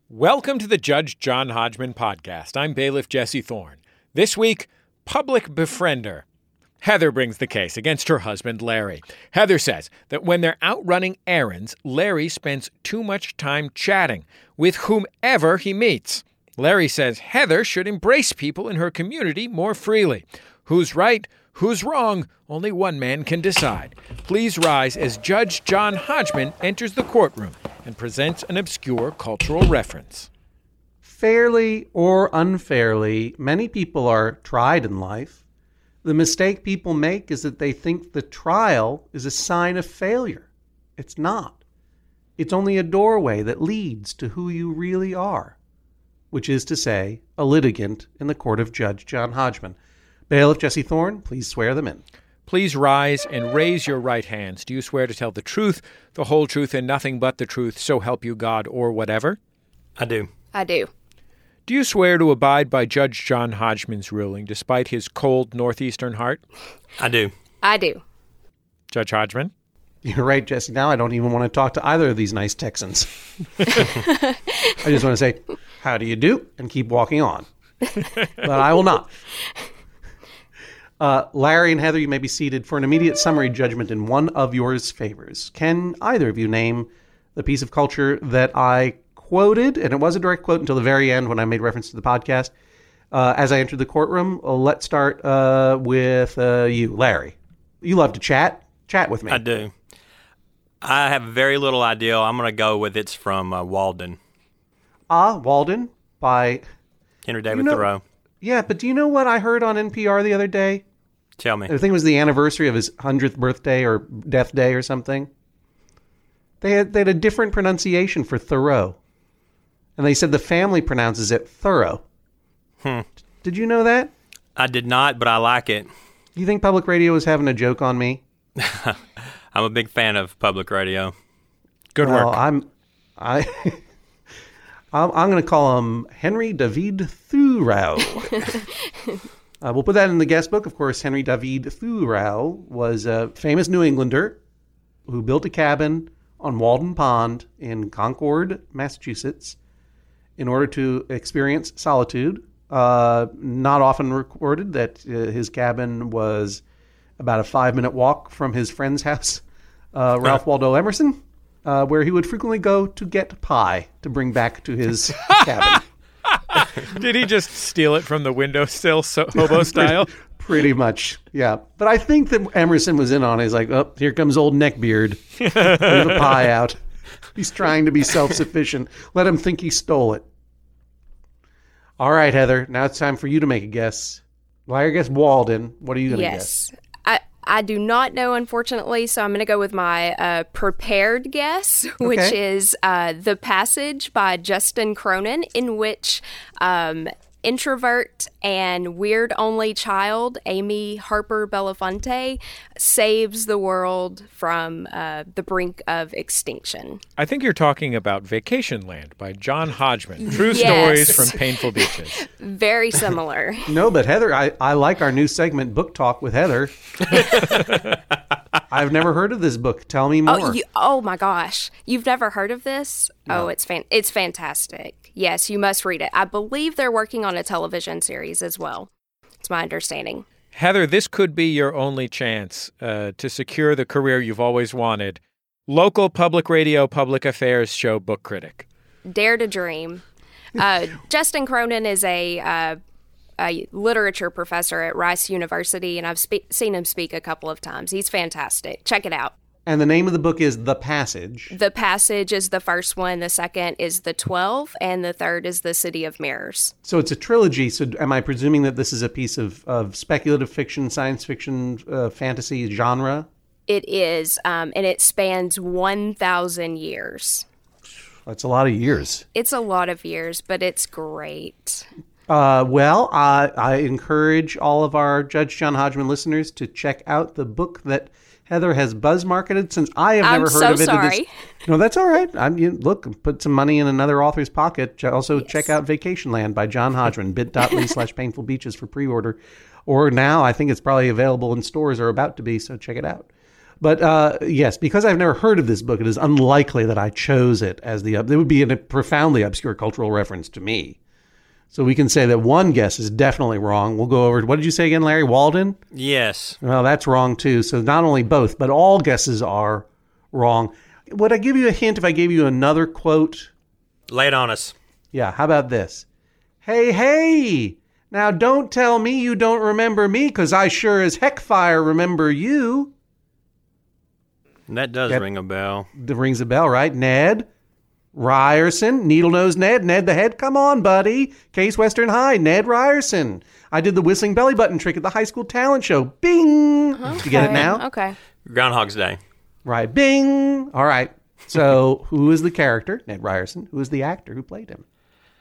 Welcome to the Judge John Hodgman podcast. I'm bailiff Jesse Thorne. This week, public befriender. Heather brings the case against her husband, Larry. Heather says that when they're out running errands, Larry spends too much time chatting with whomever he meets. Larry says Heather should embrace people in her community more freely. Who's right? Who's wrong? Only one man can decide. Please rise as Judge John Hodgman enters the courtroom and presents an obscure cultural reference. Fairly or unfairly, many people are tried in life. The mistake people make is that they think the trial is a sign of failure. It's not. It's only a doorway that leads to who you really are, which is to say, a litigant in the court of Judge John Hodgman. Bailiff Jesse Thorne, please swear them in. Please rise and raise your right hands. Do you swear to tell the truth, the whole truth, and nothing but the truth, so help you God, or whatever? I do. I do. Do you swear to abide by Judge John Hodgman's ruling, despite his cold northeastern heart? I do. I do. Judge Hodgman? You're right, Jesse. Now I don't even want to talk to either of these nice Texans. I just want to say, how do you do? And keep walking on. But I will not. Larry and Heather, you may be seated for an immediate summary judgment in one of yours favors. Can either of you name the piece of culture that I quoted, and it was a direct quote until the very end when I made reference to the podcast, as I entered the courtroom? Let's start with you, Larry. You love to chat. Chat with me. I do. I have very little idea. I'm going to go with it's from Walden. Walden by Henry David Thoreau. Yeah, but do you know what I heard on NPR the other day? Tell me. I think it was the anniversary of his 100th birthday or death day or something. They had a different pronunciation for Thoreau. And they said the family pronounces it Thorough. Did you know that? I did not, but I like it. You think public radio is having a joke on me? I'm a big fan of public radio. Good work. I'm going to call him Henry David Thoreau. We'll put that in the guest book. Of course, Henry David Thoreau was a famous New Englander who built a cabin on Walden Pond in Concord, Massachusetts, in order to experience solitude. Not often recorded that his cabin was about a 5-minute walk from his friend's house, Ralph Waldo Emerson, where he would frequently go to get pie to bring back to his cabin. Did he just steal it from the windowsill, hobo style? Pretty much, yeah. But I think that Emerson was in on it. He's like, oh, here comes old neckbeard. Leave the pie out. He's trying to be self-sufficient. Let him think he stole it. All right, Heather, now it's time for you to make a guess. Well, I guess Walden. What are you going to guess? I do not know, unfortunately, so I'm going to go with my prepared guess, which is The Passage by Justin Cronin, in which introvert and weird only child Amy Harper Belafonte saves the world from the brink of extinction. I think you're talking about Vacationland by John Hodgman. True Yes. stories from painful beaches. Very similar. No, but Heather, I like our new segment, Book Talk with Heather. I've never heard of this book. Tell me more. Oh my gosh. You've never heard of this? No. Oh, it's fantastic. Yes, you must read it. I believe they're working on a television series as well. It's my understanding. Heather, this could be your only chance to secure the career you've always wanted. Local public radio, public affairs show book critic. Dare to dream. Justin Cronin is a literature professor at Rice University, and I've seen him speak a couple of times. He's fantastic. Check it out. And the name of the book is The Passage. The Passage is the first one. The second is The 12, and the third is The City of Mirrors. So it's a trilogy. So am I presuming that this is a piece of speculative fiction, science fiction, fantasy genre? It is, and it spans 1,000 years. That's a lot of years. It's a lot of years, but it's great. Well, I encourage all of our Judge John Hodgman listeners to check out the book that Heather has buzz marketed, since I have never heard of it. Sorry. No, that's all right. Look, put some money in another author's pocket. Also, check out Vacationland by John Hodgman, bit.ly/painful beaches for pre-order. Or now, I think it's probably available in stores or about to be, so check it out. But yes, because I've never heard of this book, it is unlikely that I chose it as it would be a profoundly obscure cultural reference to me. So we can say that one guess is definitely wrong. We'll go over, what did you say again, Larry? Walden? Yes. Well, that's wrong too. So not only both, but all guesses are wrong. Would I give you a hint if I gave you another quote? Lay it on us. Yeah, how about this? Hey, hey! Now don't tell me you don't remember me, because I sure as heckfire remember you. That does ring a bell. That rings a bell, right? Ned Ryerson, Needle-Nosed Ned, Ned the Head. Come on, buddy. Case Western High, Ned Ryerson. I did the whistling belly button trick at the high school talent show. Bing! Okay. You get it now? Okay. Groundhog's Day. Right. Bing! All right. So who is the character, Ned Ryerson? Who is the actor who played him?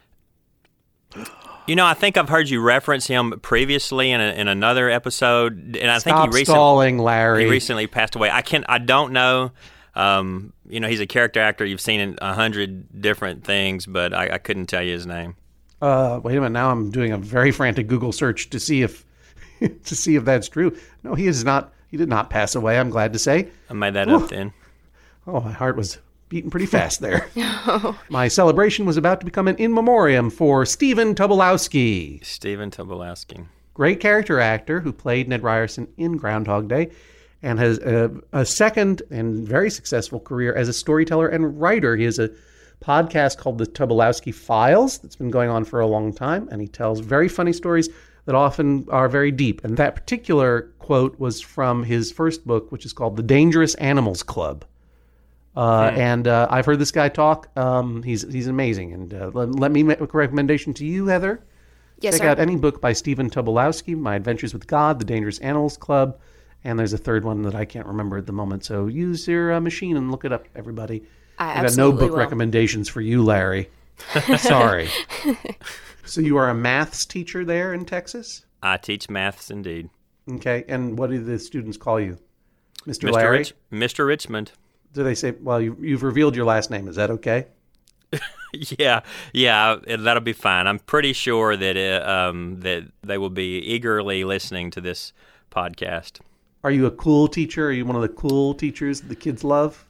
You know, I think I've heard you reference him previously in another episode, and I think stalling, Larry. He recently passed away. I don't know. He's a character actor you've seen in 100 different things, but I couldn't tell you his name. Wait a minute. Now I'm doing a very frantic Google search to see if that's true. No, he is not. He did not pass away. I'm glad to say. I made that up then. Oh, my heart was beating pretty fast there. My celebration was about to become an in memoriam for Stephen Tobolowsky. Stephen Tobolowsky. Great character actor who played Ned Ryerson in Groundhog Day and has a second and very successful career as a storyteller and writer. He has a podcast called The Tobolowsky Files that's been going on for a long time, and he tells very funny stories that often are very deep. And that particular quote was from his first book, which is called The Dangerous Animals Club. And I've heard this guy talk. He's amazing. And let me make a recommendation to you, Heather. Yes, Check out any book by Stephen Tobolowsky, My Adventures with God, The Dangerous Animals Club, and there's a third one that I can't remember at the moment. So use your machine and look it up, everybody. I got no book will. recommendations for you, Larry. Sorry. So you are a maths teacher there in Texas? I teach maths indeed. Okay. And what do the students call you? Mr. Larry? Mr. Richmond. Do they say, well, you've revealed your last name. Is that okay? Yeah, that'll be fine. I'm pretty sure that that they will be eagerly listening to this podcast. Are you a cool teacher? Are you one of the cool teachers that the kids love?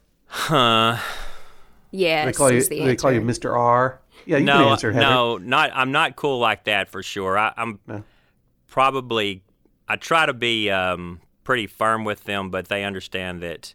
Yes, They call you Mr. R. Yeah, you can answer, Heather. I'm not cool like that for sure. I'm probably. I try to be pretty firm with them, but they understand that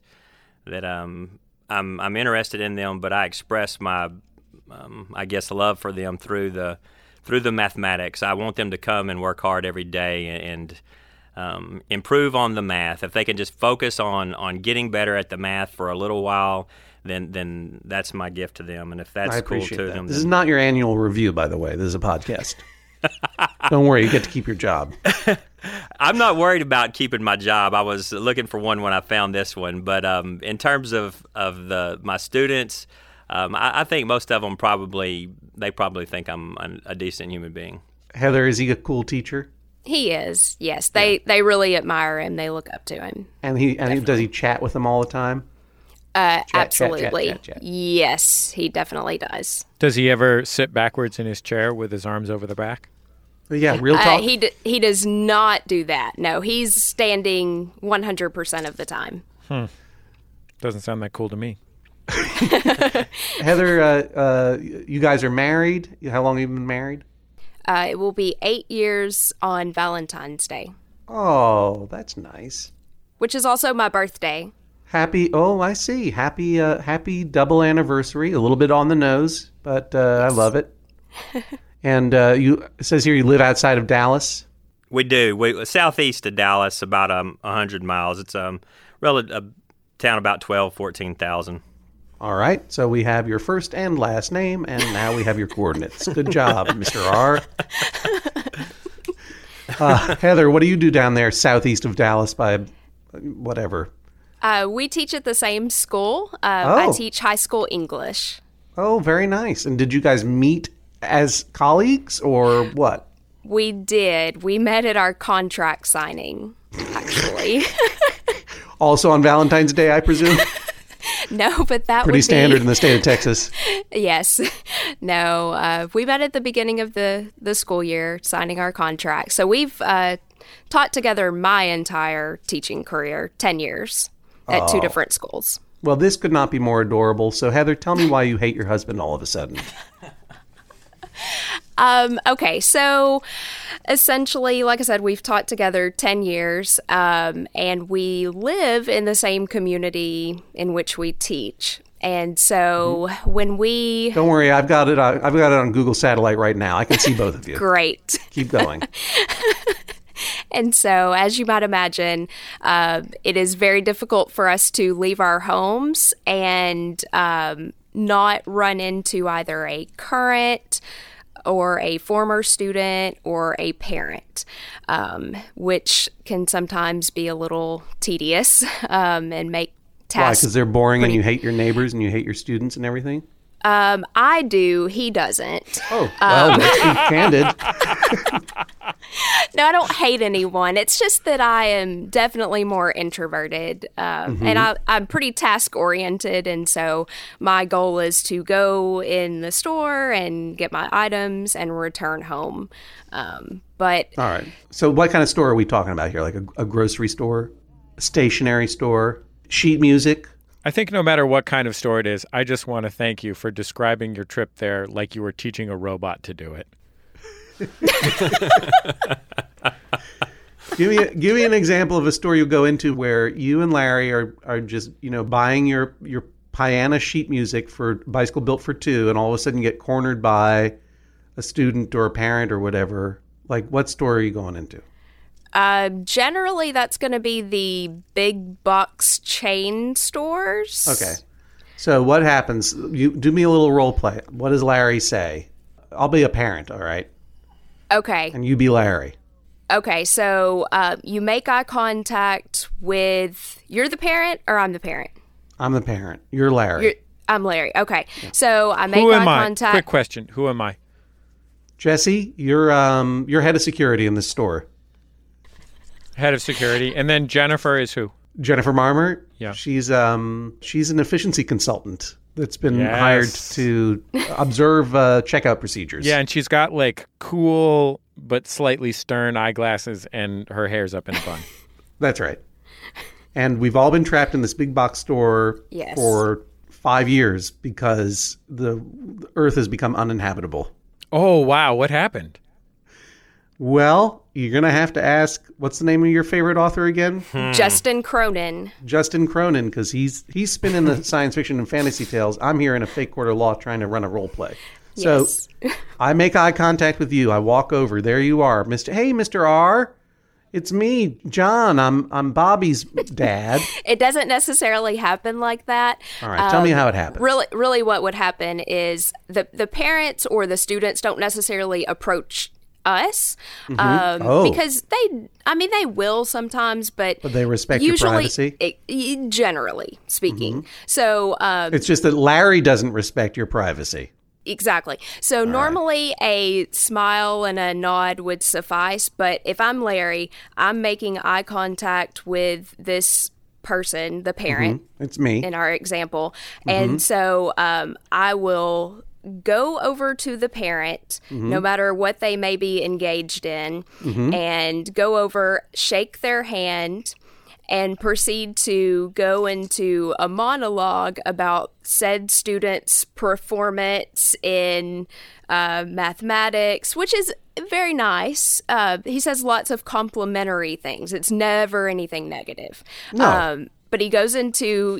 I'm interested in them, but I express my love for them through the mathematics. I want them to come and work hard every day and improve on the math. If they can just focus on getting better at the math for a little while, then that's my gift to them. And if that's cool to them, this is not your annual review, by the way. This is a podcast. Don't worry, you get to keep your job. I'm not worried about keeping my job. I was looking for one when I found this one, but in terms of my students, I think most of them probably think I'm a decent human being. Heather, is he a cool teacher? He is. Yes, they really admire him. They look up to him. And does he chat with them all the time? Absolutely. Chat. Yes, he definitely does. Does he ever sit backwards in his chair with his arms over the back? Yeah, real talk. He does not do that. No, he's standing 100% of the time. Doesn't sound that cool to me. Heather, you guys are married. How long have you been married? It will be 8 years on Valentine's Day. Oh, that's nice. Which is also my birthday. I see. Happy double anniversary. A little bit on the nose, but yes. I love it. And it says here you live outside of Dallas. We do. Southeast of Dallas, about 100 miles. It's a town about 14,000. All right. So we have your first and last name, and now we have your coordinates. Good job, Mr. R. Heather, what do you do down there southeast of Dallas by whatever? We teach at the same school. I teach high school English. Oh, very nice. And did you guys meet as colleagues or what? We did. We met at our contract signing, actually. Also on Valentine's Day, I presume? No, but that pretty would standard be... in the state of Texas. Yes. No, we met at the beginning of the school year, signing our contract. So we've taught together my entire teaching career, 10 years. at two different schools. Well, this could not be more adorable. So, Heather, tell me why you hate your husband all of a sudden. Okay, so essentially, like I said, we've taught together 10 years, and we live in the same community in which we teach. And so when we... Don't worry, I've got it on Google Satellite right now. I can see both of you. Great. Keep going. And so, as you might imagine, it is very difficult for us to leave our homes and not run into either a current or a former student or a parent, which can sometimes be a little tedious and make tasks. Why? Because they're boring and you hate your neighbors and you hate your students and everything? I do. He doesn't. Oh, well, let's be candid. No, I don't hate anyone. It's just that I am definitely more introverted, and I'm pretty task-oriented, and so my goal is to go in the store and get my items and return home. But all right. So what kind of store are we talking about here? Like a grocery store, a stationery store, sheet music? I think no matter what kind of store it is, I just want to thank you for describing your trip there like you were teaching a robot to do it. Give me an example of a store you go into where you and Larry are just, buying your Piana sheet music for Bicycle Built for Two, and all of a sudden you get cornered by a student or a parent or whatever. Like, what store are you going into? Generally, that's going to be the big box chain stores. Okay. So what happens? You do me a little role play. What does Larry say? I'll be a parent, all right? Okay. And you be Larry. Okay, so you make eye contact with... You're the parent or I'm the parent? I'm the parent. You're Larry. I'm Larry. Okay. Yeah. So I make Who eye am I? contact... Quick question. Who am I? Jesse, you're head of security in this store. Head of security. And then Jennifer is who? Jennifer Marmer. Yeah. She's an efficiency consultant that's been hired to observe checkout procedures. Yeah, and she's got like cool but slightly stern eyeglasses and her hair's up in a bun. That's right. And we've all been trapped in this big box store for 5 years because the earth has become uninhabitable. Oh, wow. What happened? Well, you're going to have to ask, what's the name of your favorite author again? Justin Cronin. Justin Cronin, because he's spinning the science fiction and fantasy tales. I'm here in a fake court of law trying to run a role play. So I make eye contact with you. I walk over. There you are. Mr. R. It's me, John. I'm Bobby's dad. It doesn't necessarily happen like that. All right, tell me how it happens. Really what would happen is the parents or the students don't necessarily approach us because they will sometimes, but they respect your privacy? Generally speaking. So it's just that Larry doesn't respect your privacy. Exactly. So normally a smile and a nod would suffice, but if I'm Larry, I'm making eye contact with this person, the parent. It's me. In our example. And so I will go over to the parent, no matter what they may be engaged in, and go over, shake their hand, and proceed to go into a monologue about said student's performance in mathematics, which is very nice. He says lots of complimentary things. It's never anything negative. No. But he goes into,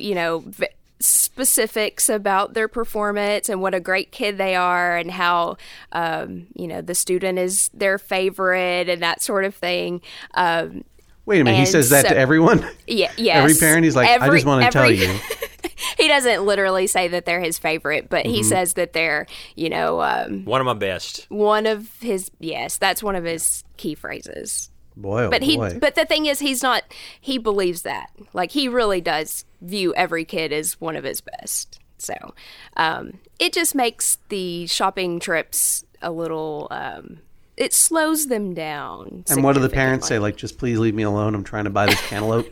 specifics about their performance and what a great kid they are and how, the student is their favorite and that sort of thing. Wait a minute, he says that to everyone? Yes. Every parent, he's like, I just want to tell you. He doesn't literally say that they're his favorite, but he says that they're, one of my best. That's one of his key phrases. Boy, but the thing is, he believes that. Like, he really does view every kid as one of his best. So, it just makes the shopping trips a little, it slows them down. And what do the parents say? Like, just please leave me alone. I'm trying to buy this cantaloupe.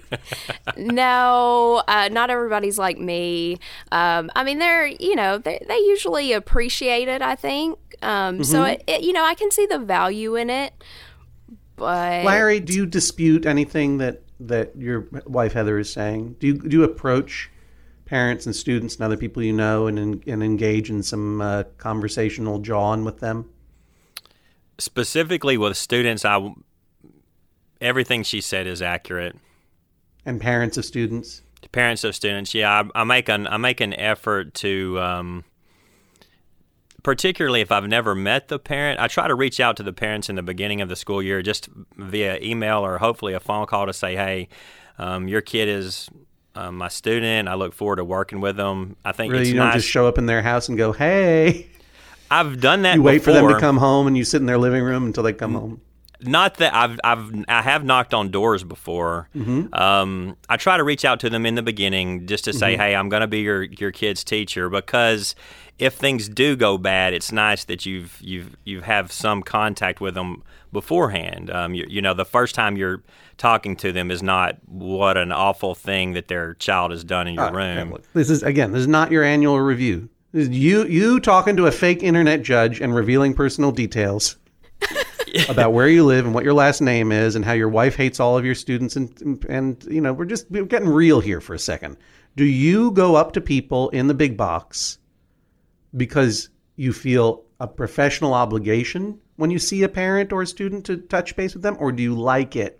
No, not everybody's like me. They're, they usually appreciate it, I think. So, I can see the value in it. But Larry, do you dispute anything that that your wife Heather is saying? Do you approach parents and students and other people you know and engage in some conversational jawing with them? Specifically with students, everything she said is accurate. And parents of students? Parents of students, yeah. I make an effort to, particularly if I've never met the parent, I try to reach out to the parents in the beginning of the school year just via email or hopefully a phone call to say, hey, your kid is my student. I look forward to working with them. I think really, it's you nice. Don't just show up in their house and go, hey. I've done that You wait before. for them to come home and you sit in their living room until they come home. Not that I have knocked on doors before. Mm-hmm. I try to reach out to them in the beginning just to say, hey, I'm going to be your kid's teacher, because if things do go bad, it's nice that you have some contact with them beforehand. You know, the first time you're talking to them is not what an awful thing that their child has done in your room. Look, this is not your annual review. This is you talking to a fake internet judge and revealing personal details about where you live and what your last name is and how your wife hates all of your students. And you know, we're getting real here for a second. Do you go up to people in the big box because you feel a professional obligation when you see a parent or a student to touch base with them, or do you like it?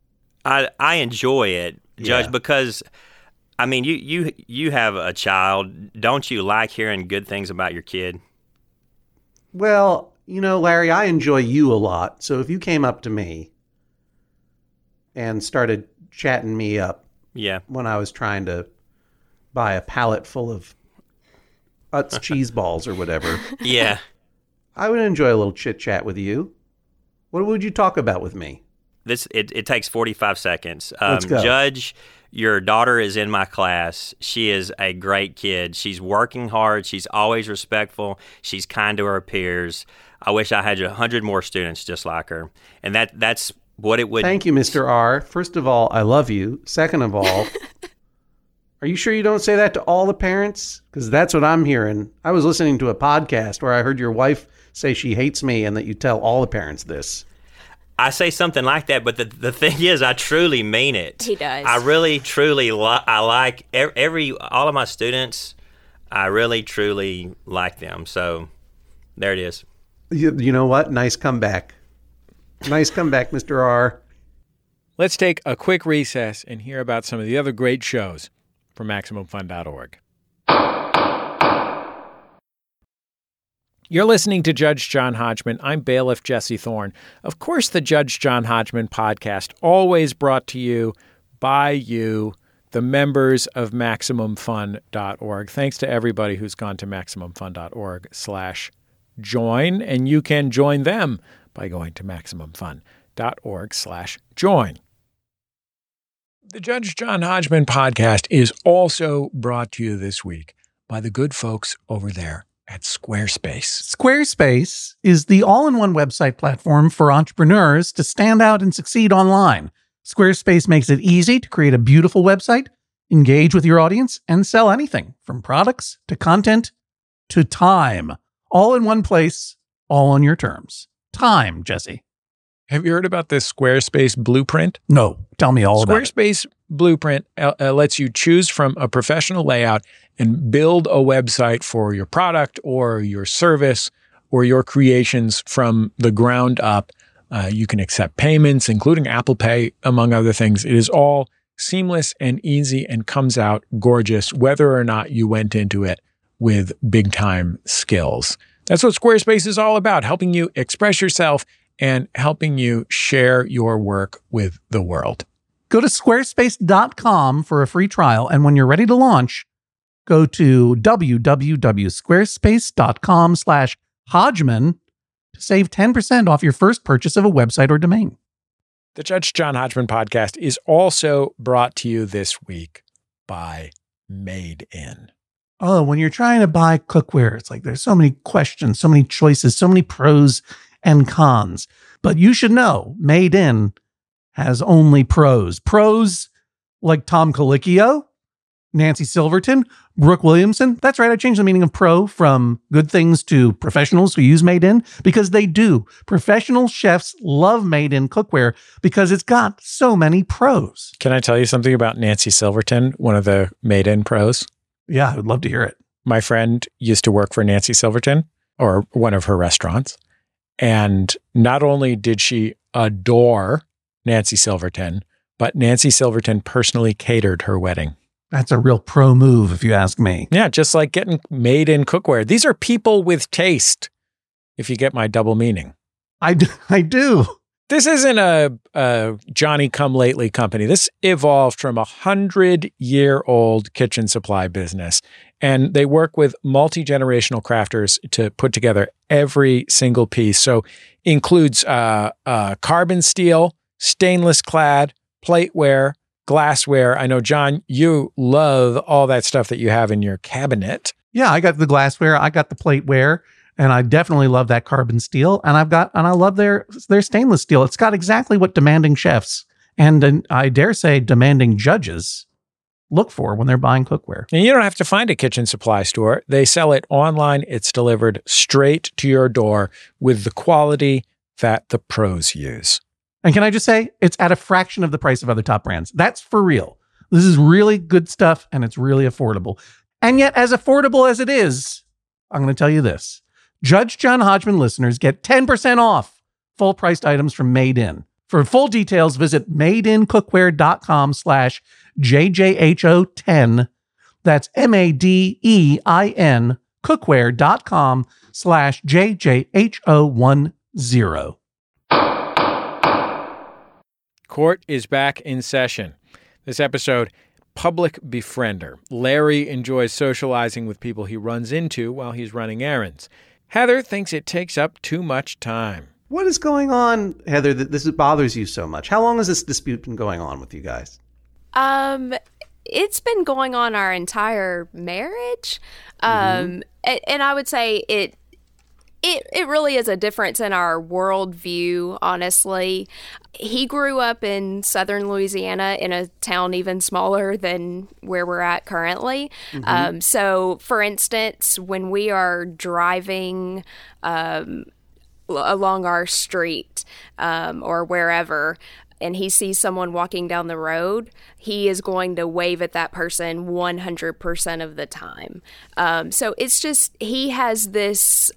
I enjoy it, Judge, Yeah. because I mean, you have a child. Don't you like hearing good things about your kid? Well, you know, Larry, I enjoy you a lot. So if you came up to me and started chatting me up Yeah. when I was trying to buy a pallet full of Utz cheese balls or whatever, Yeah. I would enjoy a little chit chat with you. What would you talk about with me? It takes 45 seconds. Let's go. Judge, your daughter is in my class. She is a great kid. She's working hard. She's always respectful. She's kind to her peers. I wish I had 100 more students just like her. And that's what it would... Thank you, Mr. R. First of all, I love you. Second of all, are you sure you don't say that to all the parents? Because that's what I'm hearing. I was listening to a podcast where I heard your wife say she hates me and that you tell all the parents this. I say something like that, but the thing is, I truly mean it. He does. I really, truly, I like all of my students. I really, truly like them. So there it is. You know what? Nice comeback. Nice comeback, Mr. R. Let's take a quick recess and hear about some of the other great shows from MaximumFun.org. You're listening to Judge John Hodgman. I'm bailiff Jesse Thorne. Of course, the Judge John Hodgman podcast, always brought to you by you, the members of MaximumFun.org. Thanks to everybody who's gone to MaximumFun.org/join, and you can join them by going to MaximumFun.org/join. The Judge John Hodgman podcast is also brought to you this week by the good folks over there at Squarespace. Squarespace is the all-in-one website platform for entrepreneurs to stand out and succeed online. Squarespace makes it easy to create a beautiful website, engage with your audience, and sell anything from products to content to time. All in one place, all on your terms. Time, Jesse. Have you heard about this Squarespace blueprint? No, tell me all about it. Squarespace Blueprint lets you choose from a professional layout and build a website for your product or your service or your creations from the ground up. You can accept payments, including Apple Pay, among other things. It is all seamless and easy and comes out gorgeous, whether or not you went into it with big-time skills. That's what Squarespace is all about, helping you express yourself and helping you share your work with the world. Go to squarespace.com for a free trial, and when you're ready to launch, go to www.squarespace.com/Hodgman to save 10% off your first purchase of a website or domain. The Judge John Hodgman podcast is also brought to you this week by Made In. Oh, when you're trying to buy cookware, it's like there's so many questions, so many choices, so many pros and cons. But you should know, Made In has only pros. Pros like Tom Colicchio, Nancy Silverton, Brooke Williamson. That's right, I changed the meaning of pro from good things to professionals who use Made In, because they do. Professional chefs love Made In cookware because it's got so many pros. Can I tell you something about Nancy Silverton, one of the Made In pros? Yeah, I would love to hear it. My friend used to work for Nancy Silverton, or one of her restaurants. And not only did she adore Nancy Silverton, but Nancy Silverton personally catered her wedding. That's a real pro move, if you ask me. Yeah, just like getting Made In cookware. These are people with taste, if you get my double meaning. I do. This isn't a Johnny-come-lately company. This evolved from 100-year-old kitchen supply business. And they work with multi-generational crafters to put together every single piece. So includes carbon steel, stainless clad, plateware, glassware. I know, John, you love all that stuff that you have in your cabinet. Yeah, I got the glassware, I got the plateware, and I definitely love that carbon steel. And I love their stainless steel. It's got exactly what demanding chefs and I dare say demanding judges look for when they're buying cookware. And you don't have to find a kitchen supply store. They sell it online. It's delivered straight to your door with the quality that the pros use. And can I just say, it's at a fraction of the price of other top brands. That's for real. This is really good stuff, and it's really affordable. And yet, as affordable as it is, I'm going to tell you this. Judge John Hodgman listeners get 10% off full-priced items from Made In. For full details, visit madeincookware.com/JJHO10. That's MADEIN cookware.com/JJHO10. Court is back in session. This episode, Public Befriender. Larry enjoys socializing with people he runs into while he's running errands. Heather thinks it takes up too much time. What is going on, Heather, that this bothers you so much? How long has this dispute been going on with you guys? It's been going on our entire marriage. And I would say it really is a difference in our worldview, honestly. He grew up in southern Louisiana in a town even smaller than where we're at currently. So, for instance, when we are driving along our street or wherever, and he sees someone walking down the road, he is going to wave at that person 100% of the time. So it's just, he has this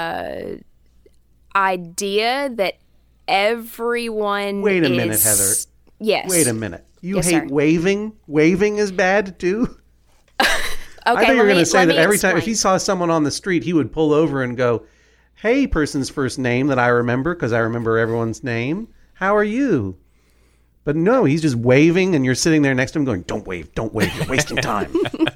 idea that everyone Wait a minute, Heather. Yes. Wait a minute. You Yes, hate sir. waving? Waving is bad, too? Okay, I thought you were going to say let that me every time, if explain. he saw someone on the street, he would pull over and go, "Hey, person's first name that I remember, because I remember everyone's name. How are you?" But no, he's just waving, and you're sitting there next to him going, don't wave, you're wasting time.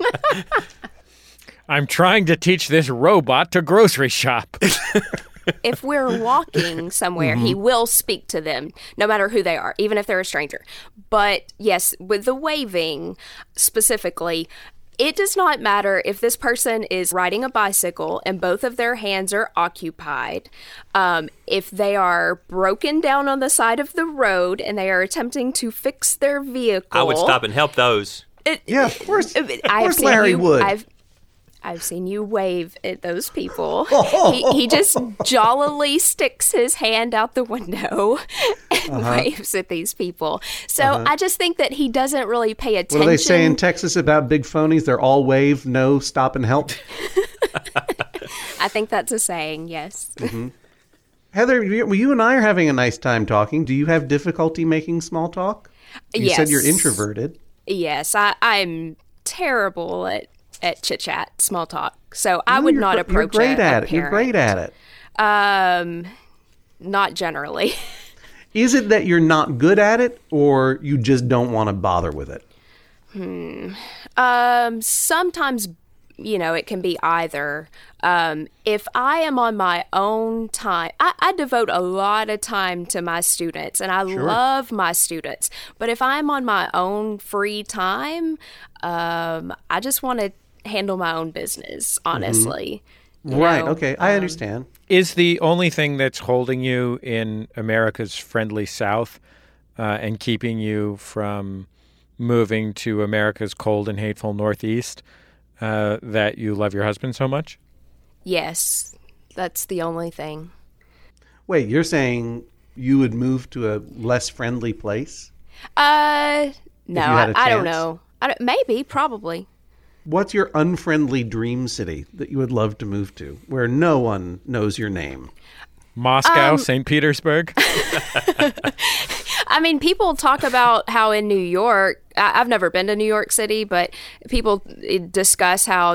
I'm trying to teach this robot to grocery shop. If we're walking somewhere, he will speak to them, no matter who they are, even if they're a stranger. But yes, with the waving specifically, it does not matter if this person is riding a bicycle and both of their hands are occupied. If they are broken down on the side of the road and they are attempting to fix their vehicle, I would stop and help those. Yeah, of course. Of I've course seen Larry you, would. I've seen you wave at those people. He just jollily sticks his hand out the window and waves at these people. So I just think that he doesn't really pay attention. What do they say in Texas about big phonies? They're all wave, no stop and help. I think that's a saying, yes. Heather, you and I are having a nice time talking. Do you have difficulty making small talk? You said you're introverted. Yes, I'm terrible at chit-chat, small talk. So I would not approach You're great at a it. You're great at it. Not generally. Is it that you're not good at it, or you just don't want to bother with it? Sometimes, it can be either. If I am on my own time, I devote a lot of time to my students, and I love my students. But if I'm on my own free time, I just want to handle my own business, honestly. You Right. know? Okay. I understand. Is the only thing that's holding you in America's friendly South and keeping you from moving to America's cold and hateful Northeast that you love your husband so much? Yes, that's the only thing. Wait, you're saying you would move to a less friendly place? No, I don't know. Maybe, probably. What's your unfriendly dream city that you would love to move to, where no one knows your name? Moscow, St. Petersburg? I mean, people talk about how in New York, I've never been to New York City, but people discuss how,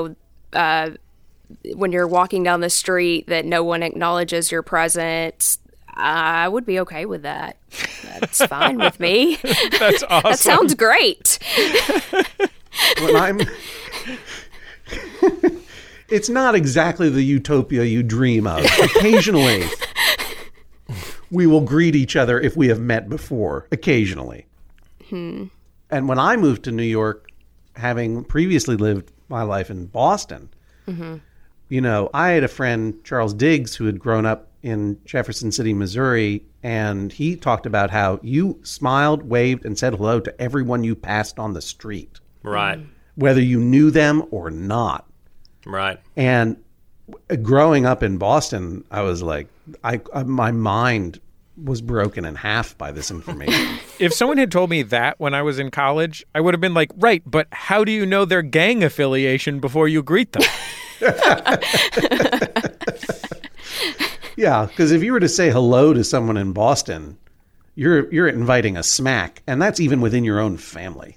when you're walking down the street that no one acknowledges your presence. I would be okay with that. That's fine with me. That's awesome. That sounds great. It's not exactly the utopia you dream of. Occasionally, we will greet each other if we have met before. Occasionally. And when I moved to New York, having previously lived my life in Boston, I had a friend, Charles Diggs, who had grown up in Jefferson City, Missouri, and he talked about how you smiled, waved, and said hello to everyone you passed on the street. Right. Whether you knew them or not. Right. And growing up in Boston, I was like, my mind was broken in half by this information. If someone had told me that when I was in college, I would have been like, right, but how do you know their gang affiliation before you greet them? Yeah, because if you were to say hello to someone in Boston, you're inviting a smack, and that's even within your own family.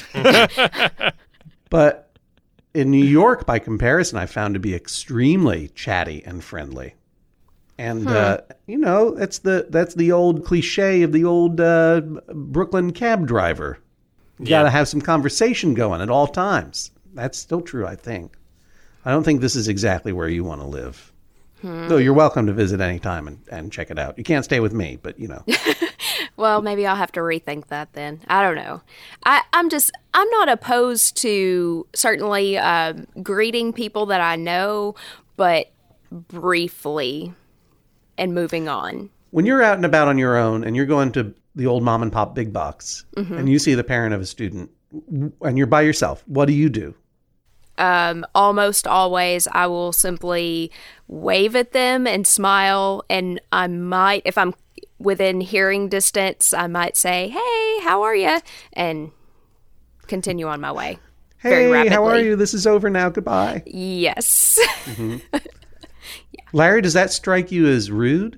But in New York, by comparison, I found to be extremely chatty and friendly. And that's the old cliche of the old Brooklyn cab driver. You got to have some conversation going at all times. That's still true, I think. I don't think this is exactly where you want to live. Though you're welcome to visit anytime and check it out. You can't stay with me, but Well, maybe I'll have to rethink that then. I don't know. I'm not opposed to certainly greeting people that I know, but briefly and moving on. When you're out and about on your own and you're going to the old mom and pop big box and you see the parent of a student and you're by yourself, what do? Almost always I will simply wave at them and smile, and I might, if I'm within hearing distance, I might say, "Hey, how are you?" and continue on my way. Hey, very rapidly. How are you? This is over now. Goodbye. Yes. Larry, does that strike you as rude?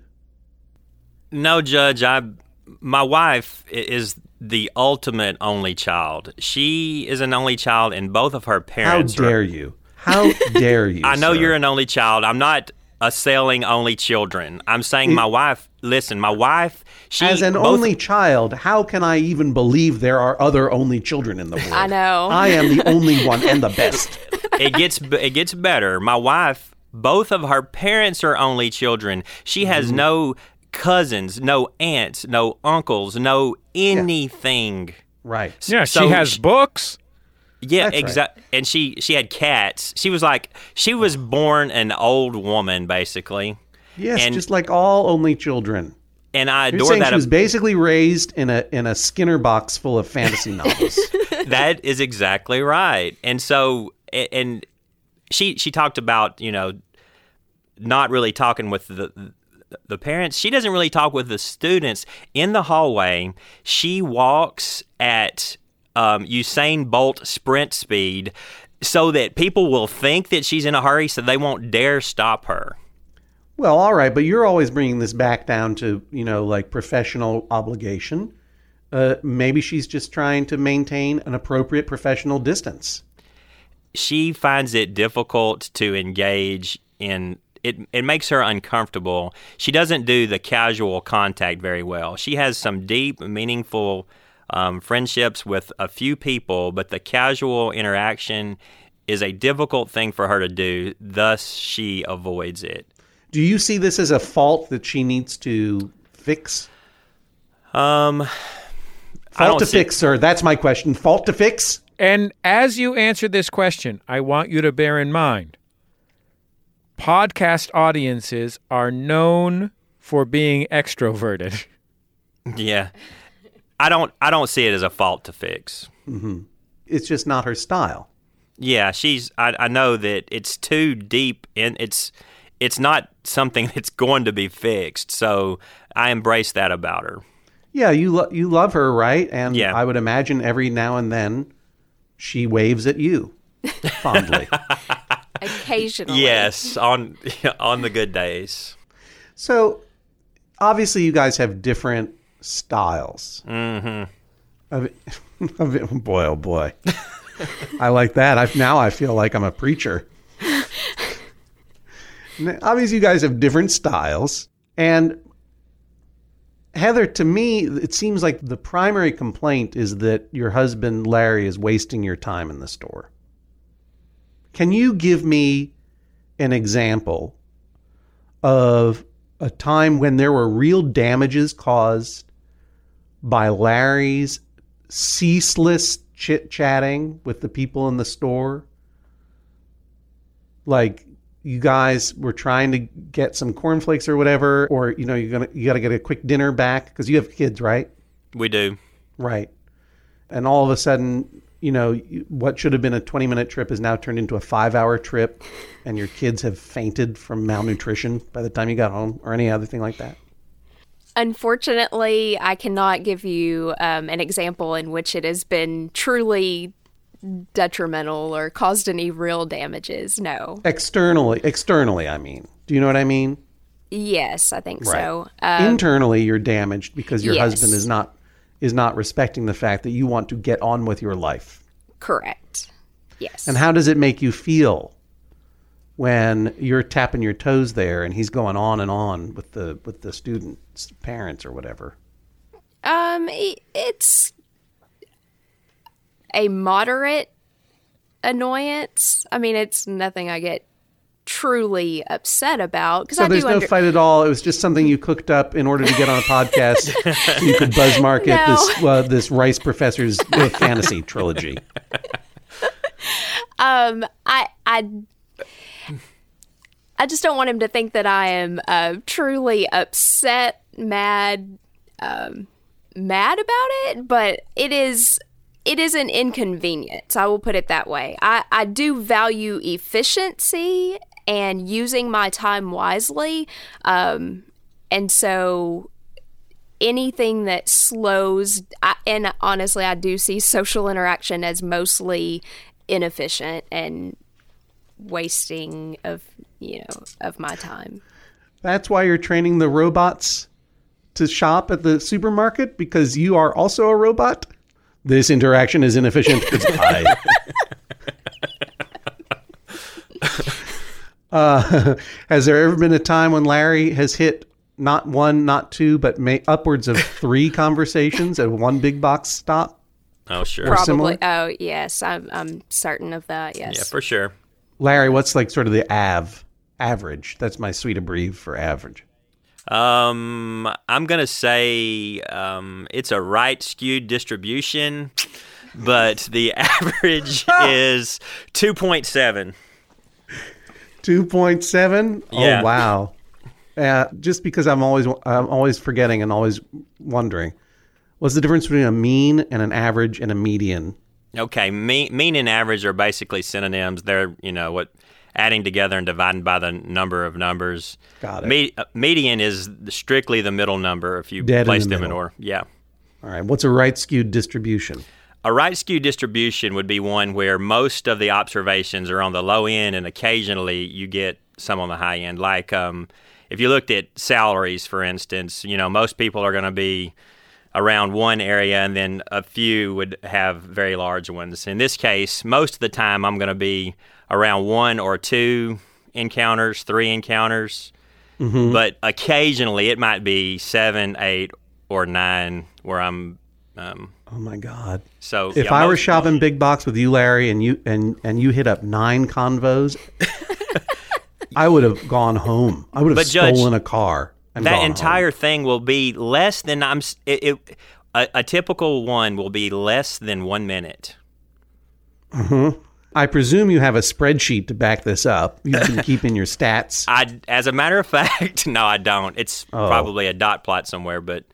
No, Judge. My wife is the ultimate only child. She is an only child, and both of her parents. How dare you? How dare you? I know sir. you're an only child. I'm not assailing only children. I'm saying my wife. Listen, my wife. As an only child, how can I even believe there are other only children in the world? I know. I am the only one and the best. It gets better. My wife. Both of her parents are only children. She has no cousins, no aunts, no uncles, no anything. Right. Yeah, she has books. Yeah, That's exactly. right. And she had cats. She was born an old woman, basically. Yes, and, just like all only children. And I You're adore saying that. She was basically raised in a Skinner box full of fantasy novels. That is exactly right. And so, and she talked about, not really talking with the parents. She doesn't really talk with the students in the hallway. She walks at Usain Bolt sprint speed so that people will think that she's in a hurry, so they won't dare stop her. Well, all right, but you're always bringing this back down to, like professional obligation. Maybe she's just trying to maintain an appropriate professional distance. She finds it difficult to engage in it. It makes her uncomfortable. She doesn't do the casual contact very well. She has some deep, meaningful friendships with a few people, but the casual interaction is a difficult thing for her to do. Thus, she avoids it. Do you see this as a fault that she needs to fix? Fault to fix, sir. That's my question. Fault to fix? And as you answer this question, I want you to bear in mind, podcast audiences are known for being extroverted. Yeah. I don't see it as a fault to fix. Mm-hmm. It's just not her style. Yeah, I know that it's too deep and it's not something that's going to be fixed. So I embrace that about her. Yeah, you love her, right? And yeah. I would imagine every now and then she waves at you fondly. Occasionally. Yes, on the good days. So obviously you guys have different styles. Mm-hmm. Boy, oh boy. I like that. Now I feel like I'm a preacher. Obviously, you guys have different styles. And Heather, to me, it seems like the primary complaint is that your husband, Larry, is wasting your time in the store. Can you give me an example of a time when there were real damages caused by Larry's ceaseless chit-chatting with the people in the store? Like, you guys were trying to get some cornflakes or whatever, or you got to get a quick dinner back because you have kids, right? We do. Right. And all of a sudden, what should have been a 20-minute trip is now turned into a 5-hour trip, and your kids have fainted from malnutrition by the time you got home, or any other thing like that. Unfortunately, I cannot give you an example in which it has been truly detrimental or caused any real damages. No. Externally, I mean. Do you know what I mean? Yes, I think right. so. Internally, you're damaged because your husband is not respecting the fact that you want to get on with your life. Correct. Yes. And how does it make you feel when you're tapping your toes there and he's going on and on with the students' parents or whatever? It's a moderate annoyance. I mean, it's nothing I get truly upset about. So there's no fight at all. It was just something you cooked up in order to get on a podcast so you could buzz market this Rice Professor's fantasy trilogy. I just don't want him to think that I am truly upset, mad about it, but it is an inconvenience. I will put it that way. I do value efficiency and using my time wisely. And so anything that slows, and honestly, I do see social interaction as mostly inefficient and wasting of my time. That's why you're training the robots to shop at the supermarket, because you are also a robot? This interaction is inefficient. Goodbye. Has there ever been a time when Larry has hit not one, not two, but upwards of 3 conversations at one big box stop? Oh, sure. Probably. Similar? Oh, yes. I'm certain of that. Yes. Yeah, for sure. Larry, what's like sort of the average? That's my sweet abbrev for average. I'm going to say it's a right skewed distribution, but the average is 2.7. 2.7? Yeah. Oh, wow. Just because I'm always forgetting and always wondering. What's the difference between a mean and an average and a median? Okay, mean and average are basically synonyms. They're, adding together and dividing by the number of numbers. Got it. Median is strictly the middle number if you place them in order. Yeah. All right. What's a right skewed distribution? A right skewed distribution would be one where most of the observations are on the low end and occasionally you get some on the high end. Like if you looked at salaries, for instance, most people are going to be around one area and then a few would have very large ones. In this case, most of the time I'm going to be around 1 or 2 encounters, 3 encounters. Mm-hmm. But occasionally it might be 7, 8, or 9 where I'm... oh my God! So if I were shopping big box with you, Larry, and you hit up 9 convos, I would have gone home. I would have stolen a car. That entire thing will be less than a typical one will be less than 1 minute. Mm-hmm. I presume you have a spreadsheet to back this up. You've been keeping your stats. As a matter of fact, no, I don't. It's probably a dot plot somewhere, but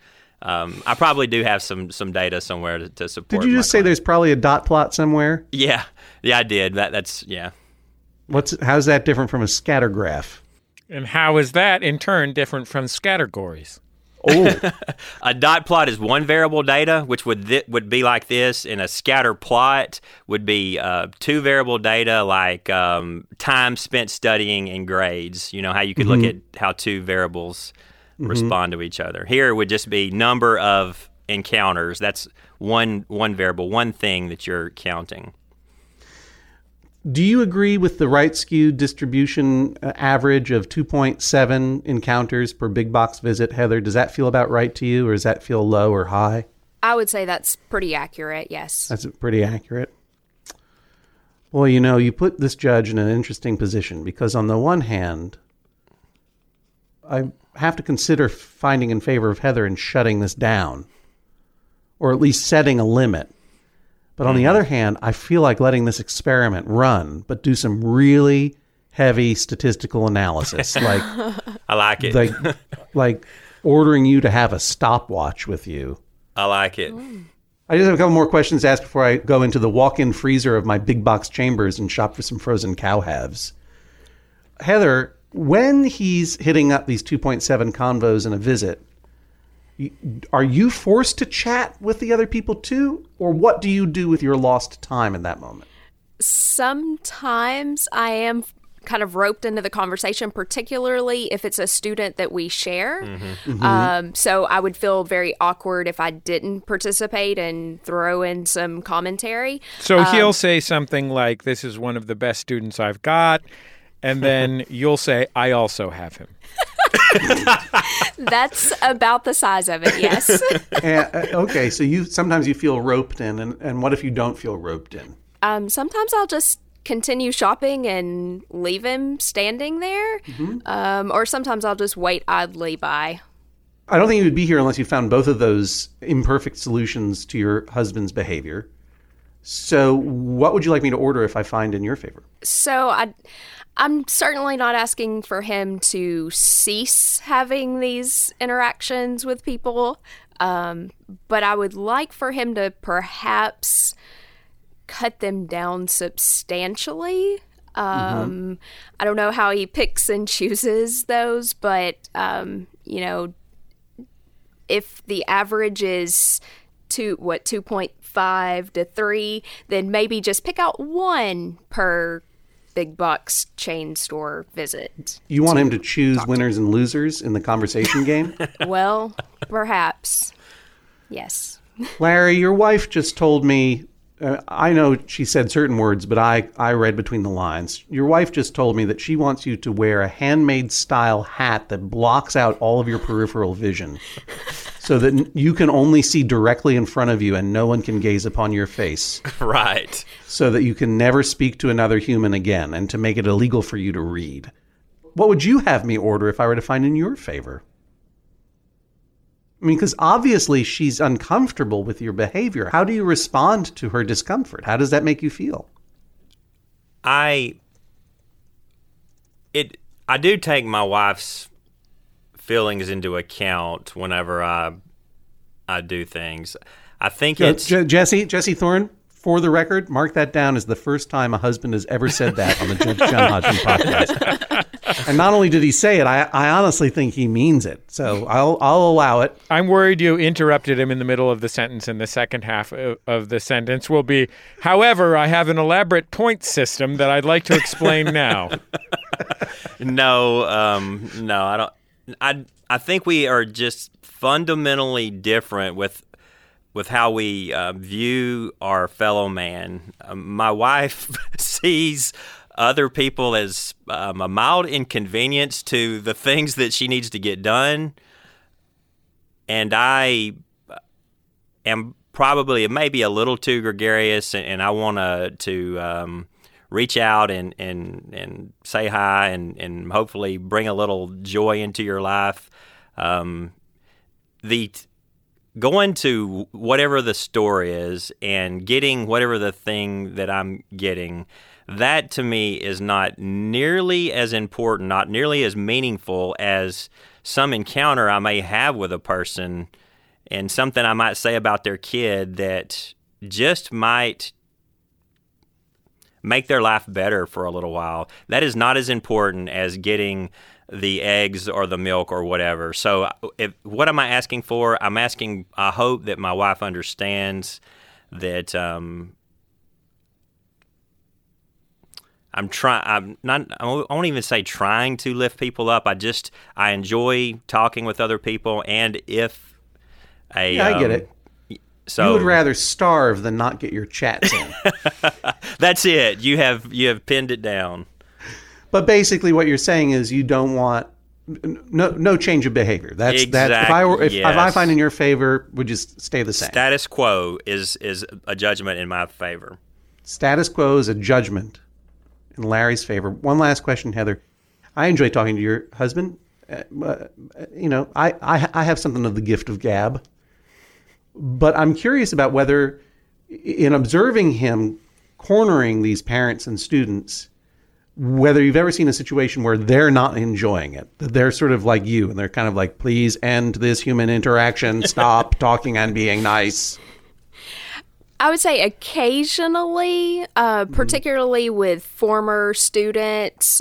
I probably do have some data somewhere to support. Did you just say there's probably a dot plot somewhere? Yeah, I did. That's yeah. How's that different from a scatter graph? And how is that, in turn, different from categories? Oh, A dot plot is one variable data, which would be like this, and a scatter plot would be two variable data, like time spent studying and grades. You know, how you could look at how two variables respond to each other. Here it would just be number of encounters. That's one variable, one thing that you're counting. do you agree with the right skewed distribution average of 2.7 encounters per big box visit, Heather? Does that feel about right to you, or does that feel low or high? I would say that's pretty accurate, yes. That's pretty accurate. Well, you know, you put this judge in an interesting position because on the one hand, I have to consider finding in favor of Heather and shutting this down, or at least setting a limit. But on the other hand, I feel like letting this experiment run, but do some really heavy statistical analysis, like I like it. like ordering you to have a stopwatch with you. I like it. I just have a couple more questions to ask before I go into the walk-in freezer of my big box chambers and shop for some frozen cow halves. Heather, when he's hitting up these 2.7 convos in a visit, are you forced to chat with the other people too? Or what do you do with your lost time in that moment? Sometimes I am kind of roped into the conversation, particularly if it's a student that we share. So I would feel very awkward if I didn't participate and throw in some commentary. So he'll say something like, "This is one of the best students I've got," and then you'll say, "I also have him." That's about the size of it, yes. Okay, so sometimes you feel roped in, and what if you don't feel roped in? Sometimes I'll just continue shopping and leave him standing there. Or sometimes I'll just wait idly by. I don't think you would be here unless you found both of those imperfect solutions to your husband's behavior. So what would you like me to order if I find in your favor? So I'm certainly not asking for him to cease having these interactions with people, but I would like for him to perhaps cut them down substantially. I don't know how he picks and chooses those, but, you know, if the average is 2.5 to 3, then maybe just pick out one per big box chain store visit. You want him to choose winners and losers in the conversation game? Well, perhaps. Yes. Larry, your wife just told me, I know she said certain words, but I read between the lines. Your wife just told me that she wants you to wear a handmade style hat that blocks out all of your peripheral vision so that you can only see directly in front of you and no one can gaze upon your face. Right. So that you can never speak to another human again and to make it illegal for you to read. What would you have me order if I were to find in your favor? I mean, because obviously she's uncomfortable with your behavior. How do you respond to her discomfort? How does that make you feel? I do take my wife's feelings into account whenever I do things. I think it's Jesse Thorne. For the record, mark that down as the first time a husband has ever said that on the Judge John Hodgman podcast. And not only did he say it, I honestly think he means it. So I'll allow it. I'm worried you interrupted him in the middle of the sentence, and the second half of the sentence will be, "However, I have an elaborate point system that I'd like to explain now." No, I don't. I think we are just fundamentally different with how we view our fellow man. My wife sees other people as a mild inconvenience to the things that she needs to get done. And I am probably maybe a little too gregarious, and I want to reach out and say hi and hopefully bring a little joy into your life. Going to whatever the store is and getting whatever the thing that I'm getting, that to me is not nearly as important, not nearly as meaningful as some encounter I may have with a person and something I might say about their kid that just might make their life better for a little while. That is not as important as getting the eggs or the milk or whatever. So what am I asking for? I hope that my wife understands that I won't even say trying to lift people up. I enjoy talking with other people, and if I get it. So you would rather starve than not get your chats in. That's it. You have pinned it down. But basically, what you're saying is you don't want no change of behavior. That's exactly. If I find in your favor, would just stay the same. Status quo is a judgment in my favor. Status quo is a judgment in Larry's favor. One last question, Heather. I enjoy talking to your husband. I have something of the gift of gab. But I'm curious about whether, in observing him cornering these parents and students, whether you've ever seen a situation where they're not enjoying it, that they're sort of like you, and they're kind of like, please end this human interaction, stop talking and being nice. I would say occasionally, particularly with former students,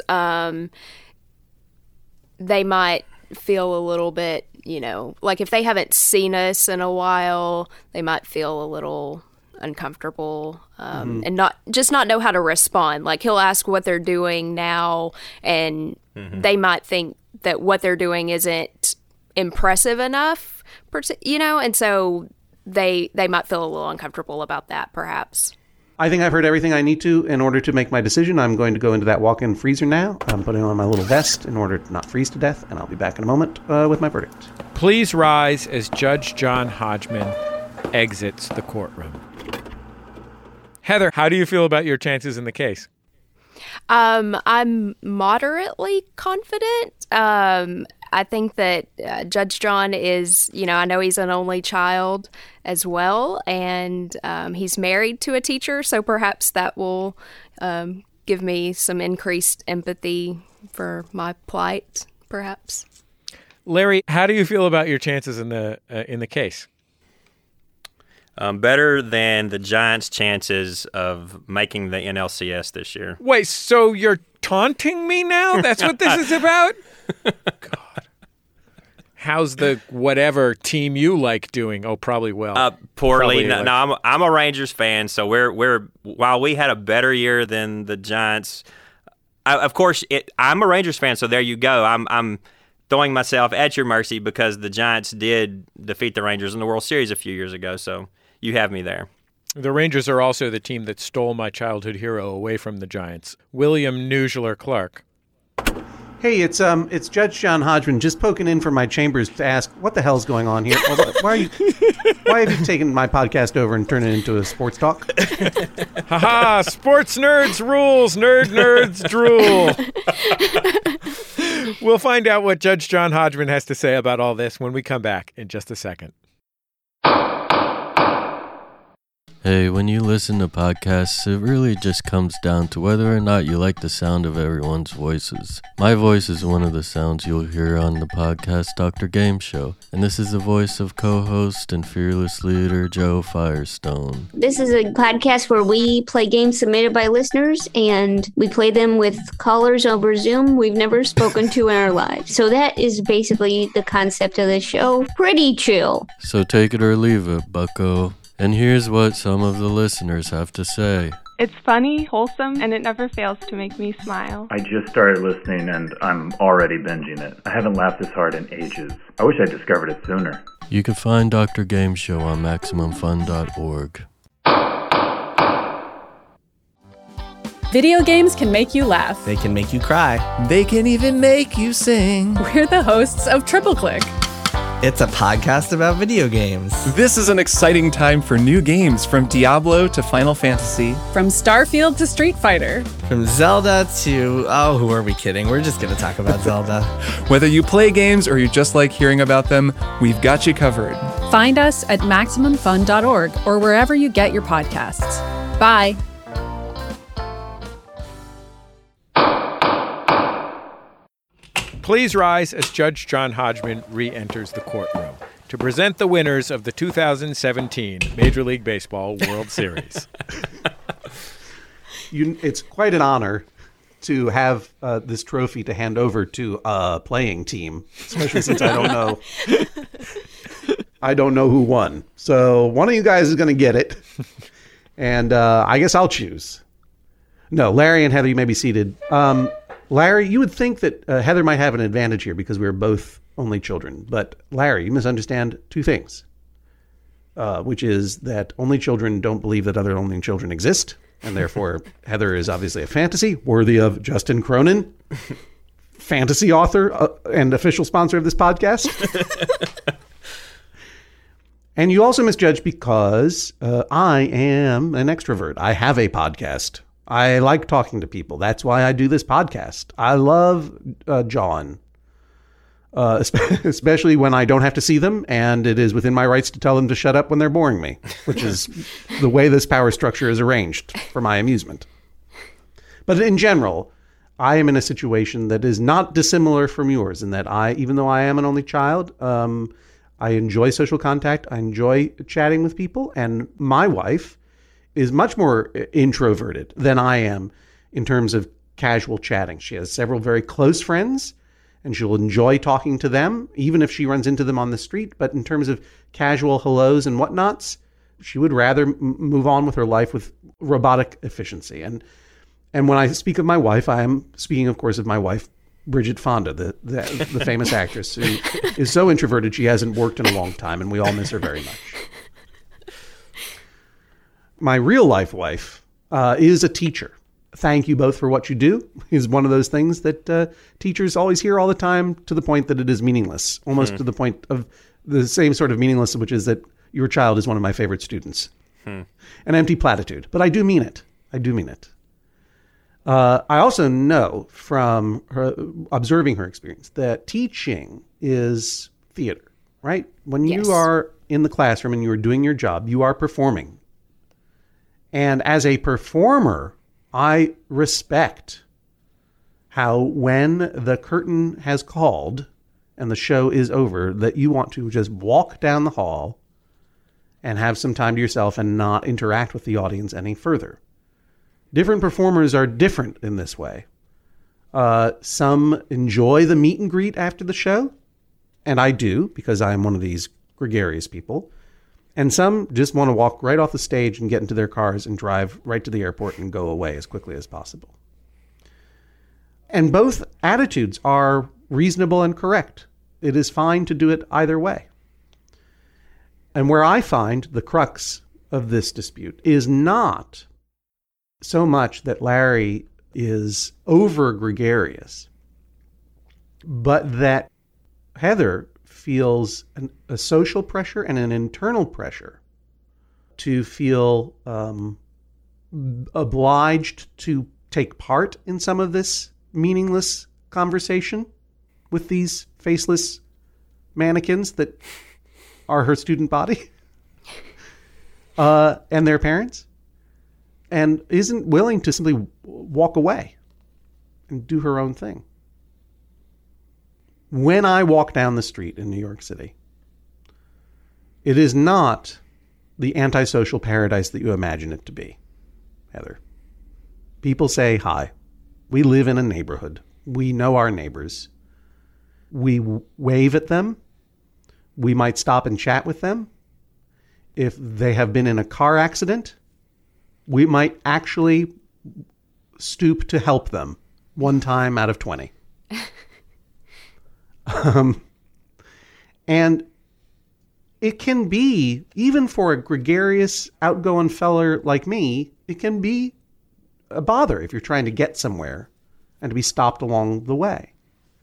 they might feel a little bit, like if they haven't seen us in a while, they might feel a little uncomfortable and not know how to respond. Like he'll ask what they're doing now, and they might think that what they're doing isn't impressive enough, and so they might feel a little uncomfortable about that, perhaps. I think I've heard everything I need to in order to make my decision. I'm going to go into that walk-in freezer now. I'm putting on my little vest in order to not freeze to death, and I'll be back in a moment with my verdict. Please rise as Judge John Hodgman exits the courtroom. Heather, how do you feel about your chances in the case? I'm moderately confident. I think that Judge John is, I know he's an only child as well, and he's married to a teacher, so perhaps that will give me some increased empathy for my plight, perhaps. Larry, how do you feel about your chances in the case? Better than the Giants' chances of making the NLCS this year. Wait, so you're taunting me now? That's what this is about? God. How's the whatever team you like doing? Oh, probably well. Poorly. No, I'm a Rangers fan, so we're while we had a better year than the Giants, of course, I'm a Rangers fan, so there you go. I'm throwing myself at your mercy because the Giants did defeat the Rangers in the World Series a few years ago, so you have me there. The Rangers are also the team that stole my childhood hero away from the Giants, William Nugeler Clark. Hey, it's Judge John Hodgman just poking in from my chambers to ask what the hell's going on here. Why have you taken my podcast over and turned it into a sports talk? Ha sports nerds rules, nerds drool. We'll find out what Judge John Hodgman has to say about all this when we come back in just a second. Hey, when you listen to podcasts, it really just comes down to whether or not you like the sound of everyone's voices. My voice is one of the sounds you'll hear on the podcast Dr. Game Show, and this is the voice of co-host and fearless leader Joe Firestone. This is a podcast where we play games submitted by listeners, and we play them with callers over Zoom we've never spoken to in our lives. So that is basically the concept of the show. Pretty chill. So take it or leave it, bucko. And here's what some of the listeners have to say. It's funny, wholesome, and it never fails to make me smile. I just started listening and I'm already binging it. I haven't laughed this hard in ages. I wish I discovered it sooner. You can find Dr. Game Show on MaximumFun.org. Video games can make you laugh. They can make you cry. They can even make you sing. We're the hosts of Triple Click. It's a podcast about video games. This is an exciting time for new games, from Diablo to Final Fantasy. From Starfield to Street Fighter. From Zelda to... oh, who are we kidding? We're just going to talk about Zelda. Whether you play games or you just like hearing about them, we've got you covered. Find us at MaximumFun.org or wherever you get your podcasts. Bye. Please rise as Judge John Hodgman re-enters the courtroom. to present the winners of the 2017 Major League Baseball World Series. It's quite an honor to have this trophy to hand over to a playing team, especially since I don't know who won. So one of you guys is going to get it, and I guess I'll choose. No, Larry and Heather, you may be seated. Larry, you would think that Heather might have an advantage here because we're both only children. But Larry, you misunderstand two things, which is that only children don't believe that other only children exist, and therefore Heather is obviously a fantasy worthy of Justin Cronin, fantasy author and official sponsor of this podcast. And you also misjudged because I am an extrovert. I have a podcast. I like talking to people. That's why I do this podcast. I love John, especially when I don't have to see them, and it is within my rights to tell them to shut up when they're boring me, which is the way this power structure is arranged for my amusement. But in general, I am in a situation that is not dissimilar from yours in that even though I am an only child, I enjoy social contact. I enjoy chatting with people. And my wife is much more introverted than I am in terms of casual chatting. She has several very close friends, and she'll enjoy talking to them, even if she runs into them on the street. But in terms of casual hellos and whatnots, she would rather move on with her life with robotic efficiency. And when I speak of my wife, I am speaking, of course, of my wife, Bridget Fonda, the famous actress who is so introverted she hasn't worked in a long time, and we all miss her very much. My real life wife is a teacher. Thank you both for what you do is one of those things that teachers always hear all the time, to the point that it is meaningless, almost to the point of the same sort of meaningless, which is that your child is one of my favorite students. An empty platitude, but I do mean it. I do mean it. I also know from observing her experience that teaching is theater, right? When you are in the classroom and you are doing your job, you are performing. And as a performer, I respect how when the curtain has called and the show is over, that you want to just walk down the hall and have some time to yourself and not interact with the audience any further. Different performers are different in this way. Some enjoy the meet and greet after the show, and I do, because I am one of these gregarious people. And some just want to walk right off the stage and get into their cars and drive right to the airport and go away as quickly as possible. And both attitudes are reasonable and correct. It is fine to do it either way. And where I find the crux of this dispute is not so much that Larry is over gregarious, but that Heather feels a social pressure and an internal pressure to feel obliged to take part in some of this meaningless conversation with these faceless mannequins that are her student body and their parents, and isn't willing to simply walk away and do her own thing. When I walk down the street in New York City, it is not the antisocial paradise that you imagine it to be, Heather. People say hi. We live in a neighborhood. We know our neighbors. We wave at them. We might stop and chat with them. If they have been in a car accident, we might actually stoop to help them one time out of 20. And it can be, even for a gregarious, outgoing feller like me, it can be a bother if you're trying to get somewhere and to be stopped along the way.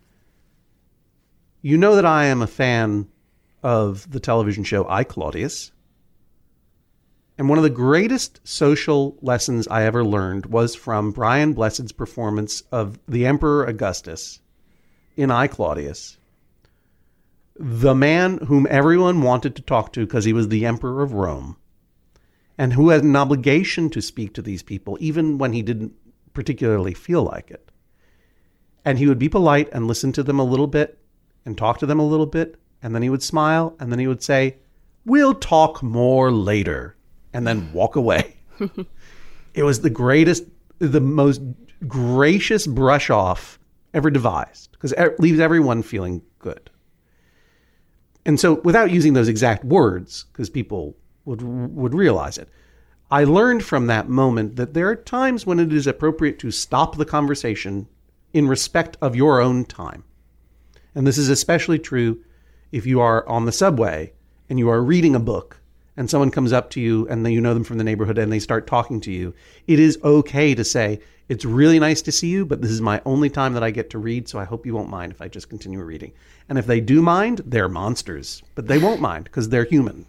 You know that I am a fan of the television show I, Claudius. And one of the greatest social lessons I ever learned was from Brian Blessed's performance of the Emperor Augustus in I, Claudius, the man whom everyone wanted to talk to because he was the Emperor of Rome, and who had an obligation to speak to these people even when he didn't particularly feel like it. And he would be polite and listen to them a little bit and talk to them a little bit, and then he would smile, and then he would say, "We'll talk more later," and then walk away. It was the most gracious brush off ever devised, because it leaves everyone feeling good. And so, without using those exact words, because people would realize it, I learned from that moment that there are times when it is appropriate to stop the conversation in respect of your own time. And this is especially true if you are on the subway and you are reading a book and someone comes up to you and you know them from the neighborhood and they start talking to you. It is okay to say, "It's really nice to see you, but this is my only time that I get to read, so I hope you won't mind if I just continue reading." And if they do mind, they're monsters, but they won't mind because they're human.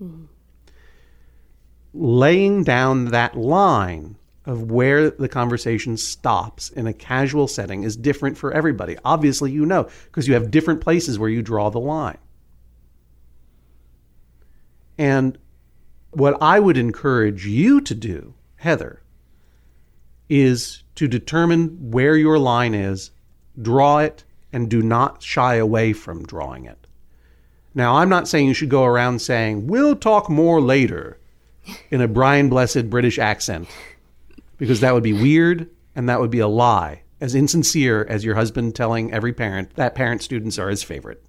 Laying down that line of where the conversation stops in a casual setting is different for everybody. Obviously, you know, because you have different places where you draw the line. And what I would encourage you to do, Heather, is to determine where your line is, draw it, and do not shy away from drawing it. Now, I'm not saying you should go around saying, "We'll talk more later," in a Brian Blessed British accent, because that would be weird and that would be a lie, as insincere as your husband telling every parent that parent students are his favorite.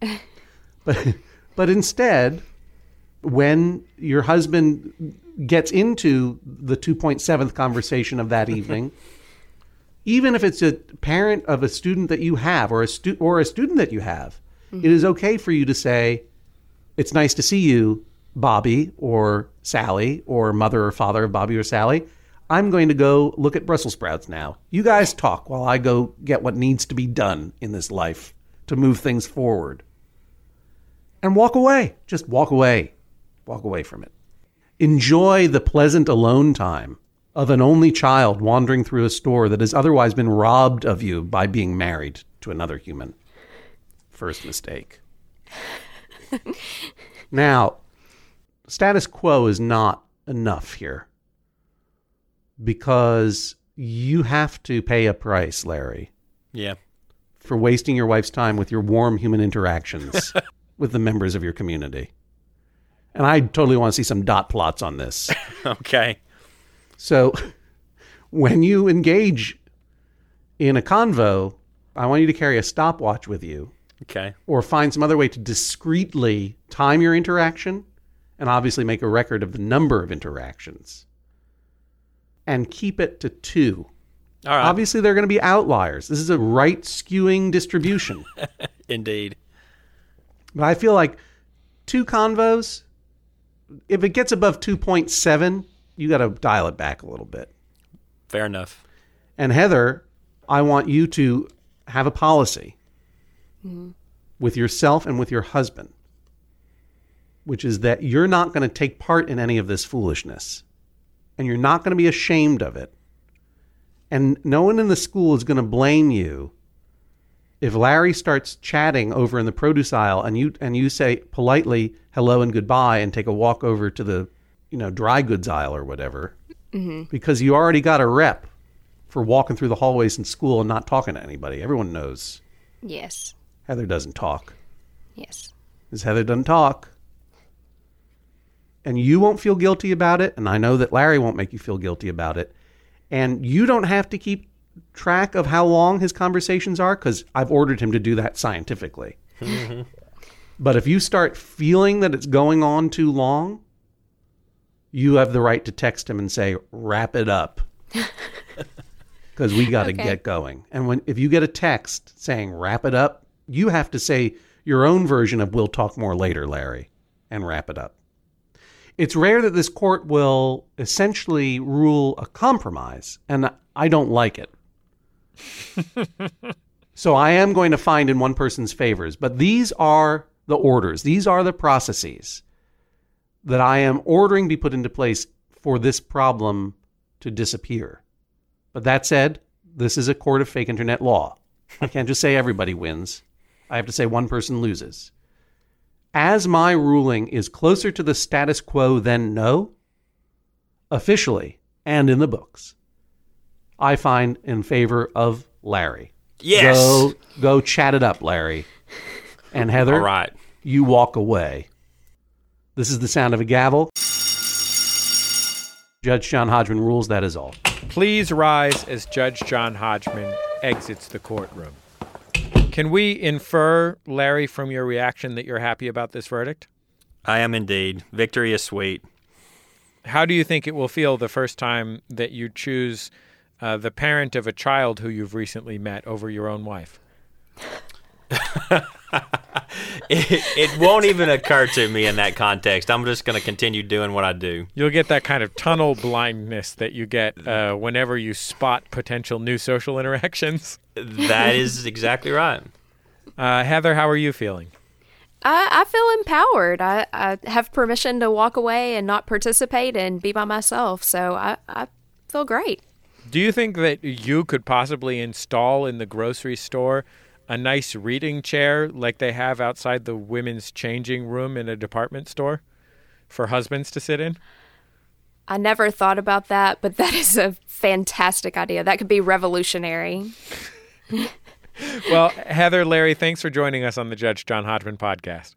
But instead, when your husband gets into the 2.7th conversation of that evening, even if it's a parent of a student that you have or a student that you have, it is okay for you to say, "It's nice to see you, Bobby or Sally, or mother or father of Bobby or Sally. I'm going to go look at Brussels sprouts now. You guys talk while I go get what needs to be done in this life to move things forward." And walk away. Just walk away. Walk away from it. Enjoy the pleasant alone time of an only child wandering through a store that has otherwise been robbed of you by being married to another human. First mistake. Now, status quo is not enough here, because you have to pay a price, Larry. Yeah. For wasting your wife's time with your warm human interactions with the members of your community. And I totally want to see some dot plots on this. Okay. So when you engage in a convo, I want you to carry a stopwatch with you. Okay. Or find some other way to discreetly time your interaction, and obviously make a record of the number of interactions. And keep it to 2. All right. Obviously, there are going to be outliers. This is a right-skewing distribution. Indeed. But I feel like 2 convos, if it gets above 2.7, you got to dial it back a little bit. Fair enough. And Heather, I want you to have a policy with yourself and with your husband, which is that you're not going to take part in any of this foolishness, and you're not going to be ashamed of it. And no one in the school is going to blame you if Larry starts chatting over in the produce aisle and you say politely hello and goodbye and take a walk over to the dry goods aisle or whatever, because you already got a rep for walking through the hallways in school and not talking to anybody. Everyone knows. Yes. Heather doesn't talk. Yes. Because Heather doesn't talk. And you won't feel guilty about it, and I know that Larry won't make you feel guilty about it. And you don't have to keep track of how long his conversations are, because I've ordered him to do that scientifically. But if you start feeling that it's going on too long, you have the right to text him and say, "Wrap it up," because we got to get going. And if you get a text saying "wrap it up," you have to say your own version of "we'll talk more later, Larry," and wrap it up. It's rare that this court will essentially rule a compromise, and I don't like it. So I am going to find in one person's favors, but these are the orders. These are the processes that I am ordering be put into place for this problem to disappear. But that said, this is a court of fake internet law. I can't just say everybody wins. I have to say one person loses. As my ruling is closer to the status quo than no, officially and in the books, I find in favor of Larry. Yes. Go chat it up, Larry. And Heather, all right. you walk away. This is the sound of a gavel. Judge John Hodgman rules, that is all. Please rise as Judge John Hodgman exits the courtroom. Can we infer, Larry, from your reaction that you're happy about this verdict? I am indeed. Victory is sweet. How do you think it will feel the first time that you choose the parent of a child who you've recently met over your own wife? It won't even occur to me in that context. I'm just going to continue doing what I do. You'll get that kind of tunnel blindness that you get whenever you spot potential new social interactions. That is exactly right. Heather, how are you feeling? I feel empowered. I have permission to walk away and not participate and be by myself, so I feel great. Do you think that you could possibly install in the grocery store a nice reading chair like they have outside the women's changing room in a department store for husbands to sit in? I never thought about that, but that is a fantastic idea. That could be revolutionary. Well, Heather, Larry, thanks for joining us on the Judge John Hodgman podcast.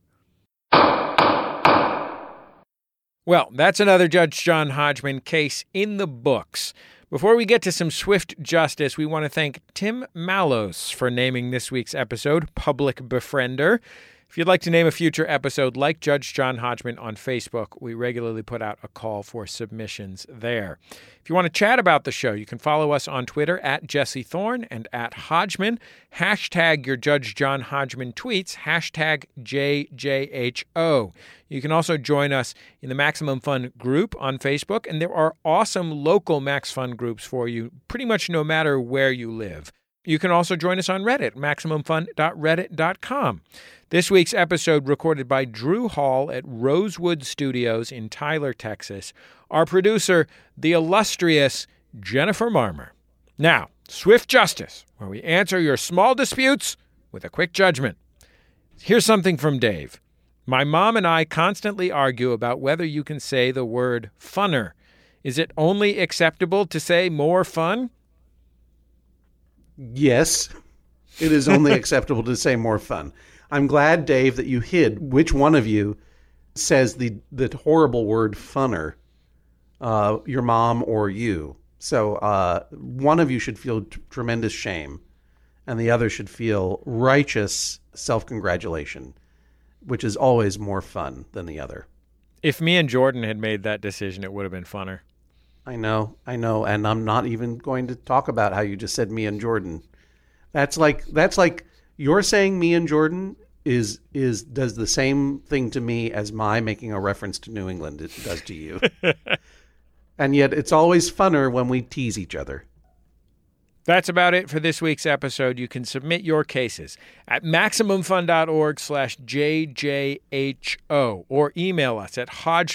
Well, that's another Judge John Hodgman case in the books. Before we get to some swift justice, we want to thank Tim Mallos for naming this week's episode Public Befriender. If you'd like to name a future episode like Judge John Hodgman on Facebook, we regularly put out a call for submissions there. If you want to chat about the show, you can follow us on Twitter at Jesse Thorne and at Hodgman. Hashtag your Judge John Hodgman tweets, hashtag JJHO. You can also join us in the Maximum Fun group on Facebook, and there are awesome local Max Fun groups for you, pretty much no matter where you live. You can also join us on Reddit, MaximumFun.reddit.com. This week's episode recorded by Drew Hall at Rosewood Studios in Tyler, Texas. Our producer, the illustrious Jennifer Marmer. Now, swift justice, where we answer your small disputes with a quick judgment. Here's something from Dave. My mom and I constantly argue about whether you can say the word funner. Is it only acceptable to say more fun? Yes, it is only acceptable to say more fun. I'm glad, Dave, that you hid which one of you says the horrible word funner, your mom or you. So one of you should feel tremendous shame, and the other should feel righteous self-congratulation, which is always more fun than the other. If me and Jordan had made that decision, it would have been funner. I know, and I'm not even going to talk about how you just said me and Jordan. That's like you're saying me and Jordan does the same thing to me as my making a reference to New England it does to you. And yet it's always funner when we tease each other. That's about it for this week's episode. You can submit your cases at MaximumFun.org/JJHO or email us at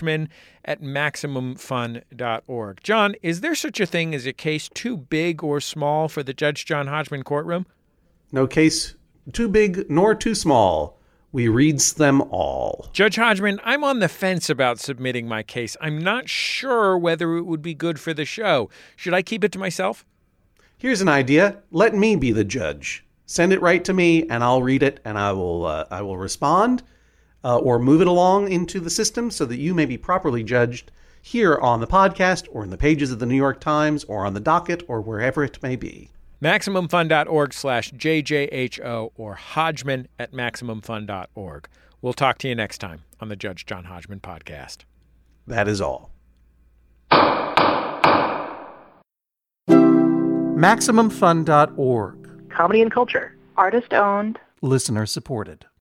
Hodgman@MaximumFun.org. John, is there such a thing as a case too big or small for the Judge John Hodgman courtroom? No case too big nor too small. We reads them all. Judge Hodgman, I'm on the fence about submitting my case. I'm not sure whether it would be good for the show. Should I keep it to myself? Here's an idea. Let me be the judge. Send it right to me, and I'll read it, and I will respond or move it along into the system so that you may be properly judged here on the podcast or in the pages of the New York Times or on the docket or wherever it may be. MaximumFun.org/JJHO or Hodgman@MaximumFun.org. We'll talk to you next time on the Judge John Hodgman podcast. That is all. MaximumFun.org. Comedy and culture. Artist owned. Listener supported.